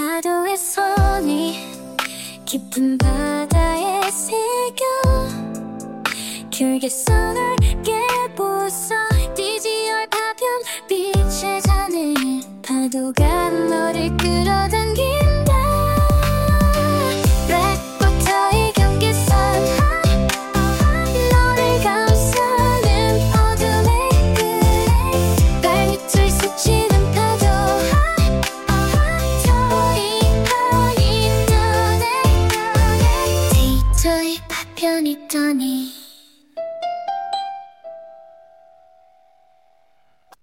파도의 손이 깊은 바다에 새겨 결계선을 깨부숴 DJ 파편 빛의 잔을 파도가